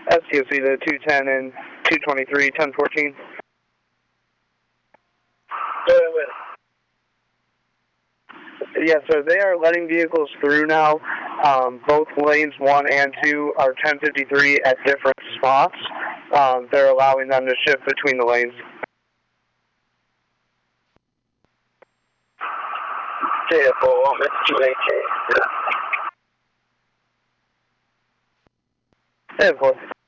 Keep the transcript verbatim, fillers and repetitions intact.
S T O C to two ten and two twenty-three, ten fourteen. Go ahead with it. Yeah, so they are letting vehicles through now. Um, both lanes one and two are ten fifty-three at different spots. Um, they're allowing them to shift between the lanes. J F O, it's two H A. ten four.